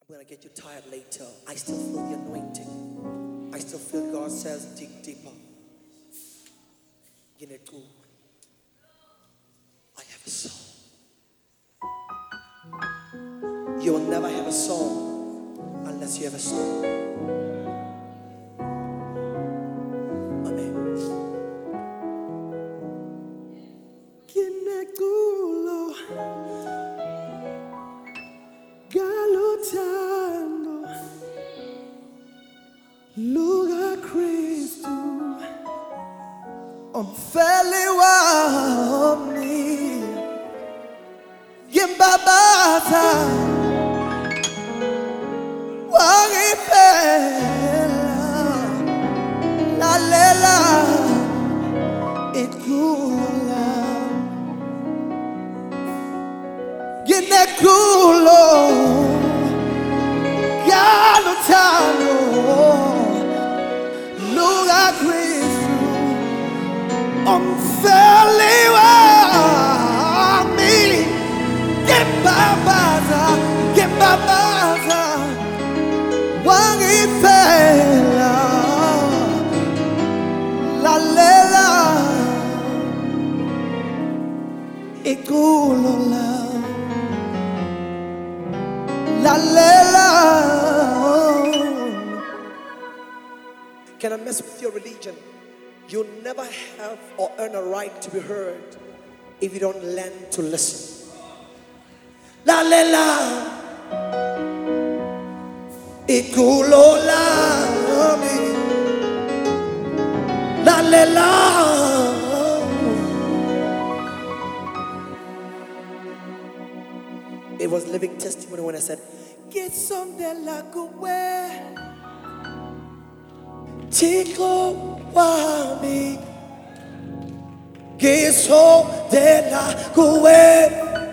When I get you tired later, I still feel the anointing. I still feel God says, dig deeper. You need to. I have a song. You will never have a song unless you have a song. Amen. Kinekulo galutando luka Kristu umfeli wami ngimbabaza wangipela lalela ikula Ginekulo galutando luka Kristu umfeli wami ngimbabaza wangipela lalela ikulo lalela. Can I mess with your religion? You'll never have or earn a right to be heard if you don't learn to listen. La la la, ikulo la mi, la la la. It was living testimony when I said, Get some de la kuwe, Tiko wami, Giso de la kue,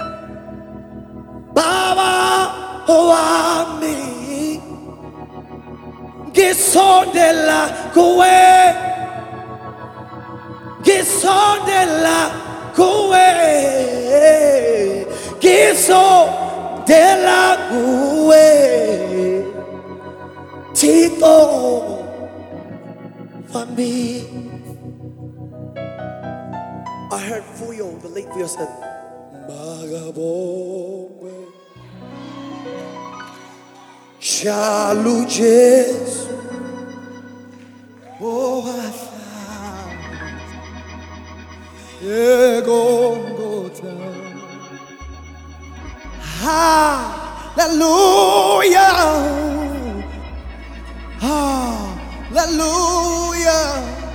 Baba wami, Giso de la kue, Giso de la kue, Giso de la kue, Tiko wami. I heard Fuyo, the late Fuyo said, Magabongwe, Shalu Jesu, Oasa, Egongota. Hallelujah, hallelujah,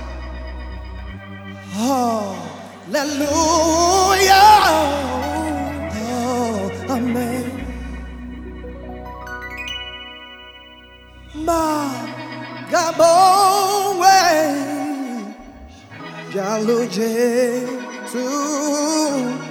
hallelujah, oh, amen. Magabongwe, Jalu Jesu.